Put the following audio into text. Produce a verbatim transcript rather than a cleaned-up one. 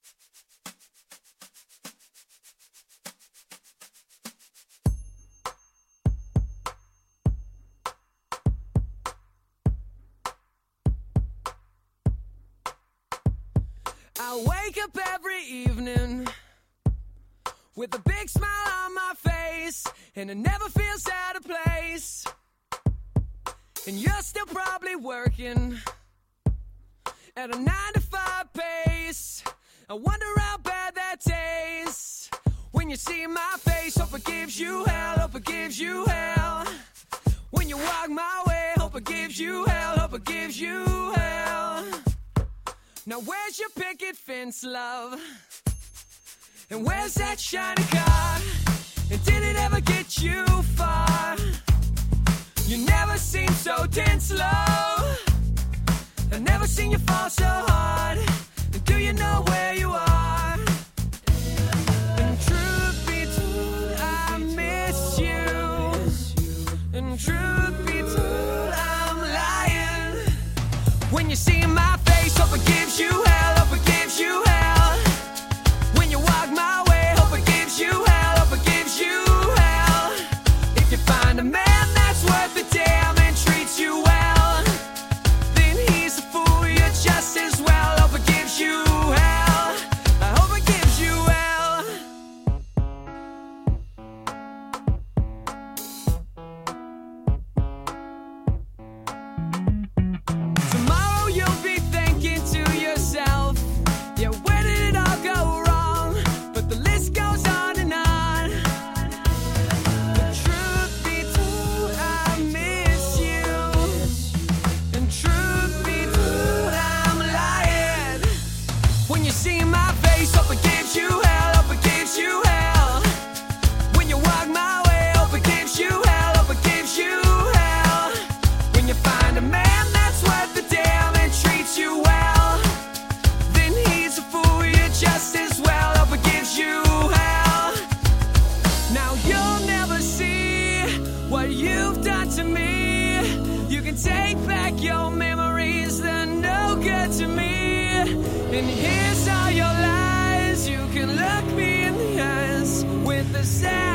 I wake up every evening with a big smile on my face, and it never feels out of place. And you're still probably working at a nine to five pace. I wonder how bad that tastes when you see my face. Hope it gives you hell, hope it gives you hell. When you walk my way, hope it gives you hell, hope it gives you hell. Now where's your picket fence, love? And where's that shiny car? And did it ever get you far? You never seem so tense, love. I've never seen you fall so hard. And do you know where you are? And truth be told, I miss you. And truth be told, I'm lying. When you see my face, hope it gives you hell, hope it gives you hell. When you walk my way, hope it gives you hell, hope it gives you hell. If you find a man that's worth a damn and treats you well, then he's a fool, you're just as well. Hope it gives you hell, I hope it gives you hell. Tomorrow you'll be thinking to yourself, yeah, where did it all go wrong? But the list goes on and on. The truth be told, I miss you. And truth be told, I'm lying. When you see my face, hope it gives you hell, hope it gives you hell. When you walk my way, hope it gives you hell, hope it gives you hell. When you find a man that's worth a damn and treats you well, then he's a fool, you're just as well. Hope it gives you hell. Now you'll never see what you've done to me. You can take back your memories, they're no good to me. And here's all your lies. You can look me in the eyes with the sad